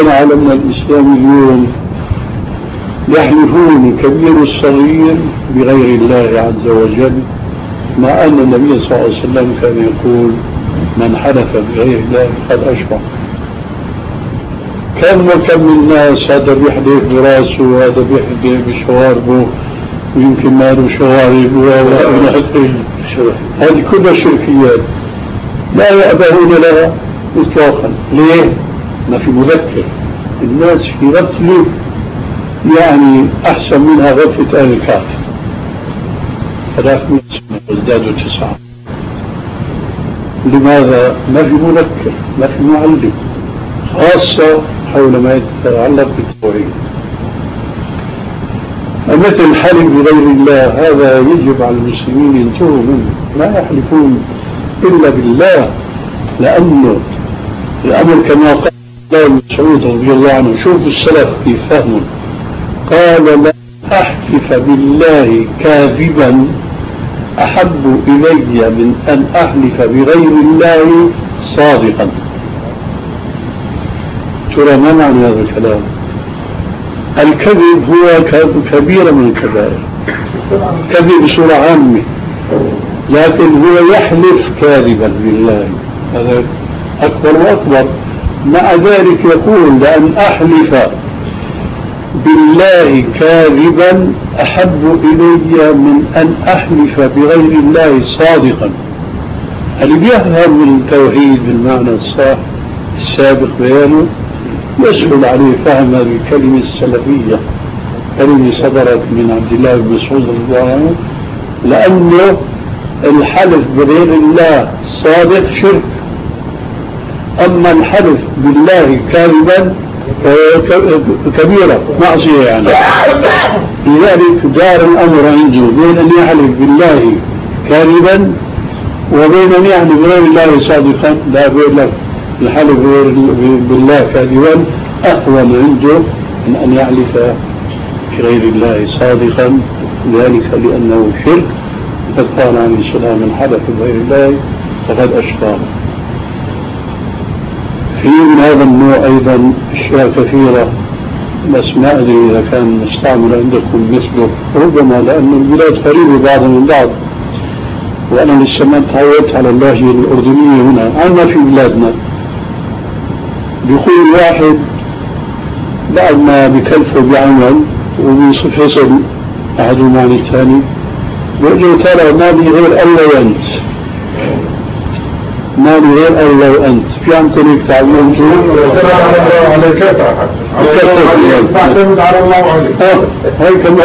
عالمنا الإسلامي اليوم يحلفون كبير الصغير بغير الله عز وجل، مع أن النبي صلى الله عليه وسلم كان يقول من حلف بغير الله قد أشرك. كم وكم من الناس هذا بيحلف براسه وهذا بيحلف بشواربه ويمكن ما له شوارب هذه كلها شركيات لا يأبهون لها إطلاقا. ليه؟ ما في مذكر. الناس في غفلة يعني أحسن منها غفلة أهل الكهف. 300 سنة وازدادوا 9. لماذا؟ ما في مذكر، ما في معلم، خاصة حول ما يتعلق بالتوحيد. مثل الحلف بغير الله هذا يجب على المسلمين ينتهوا منه، لا يحلفون إلا بالله، لأنه الأمر كما قال ابن مسعود رضي الله عنه، شوف السلف في فهم، قال لا أحلف بالله كاذبا أحب إلي من أن أحلف بغير الله صادقا. ترى ما معنى هذا الكلام؟ الكذب هو كبيرة من الكبائر، كذب بصورة عامة، لكن هو يحلف كاذبا بالله، هذا أكبر وأكبر. مع ذلك يقول لأن أحلف بالله كاذبا أحب إلي من أن أحلف بغير الله صادقا. اللي بيفهم التوحيد بالمعنى الصح السابق بيانه يسهل عليه فهم هذه الكلمة السلفية، كلمة صدرت من عبد الله بن مسعود رضي الله عنه، لأنه الحلف بغير الله صادق شرك، أما الحلف بالله كاذبا كبيرة معصية يعني. لذلك دار الأمر عنده بين أن يحلف بالله كاذبا وبين أن يحلف بغير الله صادقا. لا، بيقول لك الحلف بالله كاذبا أهون عنده من أن يحلف بغير الله صادقا، ذلك لأنه شرك. قد قال عليه السلام من حلف بغير الله فقد أشرك. في من هذا النوع أيضا أشياء كثيرة، بس ما أدري إذا كان مستعمل عندكم مثله، ربما لأن البلاد قريبة بعضها من بعض، وأنا لسه ما تعودت على اللهجة الأردنية هنا. عندنا في بلادنا بيقول واحد بعد ما بكلفه بعمل وبيفصل أحدهم عن الثاني، بيقول له ترى ما لي غير الله وأنت، ما لي غير الله وأنت. في عندكم هيك تعلمون على كيف؟ على الله عليك.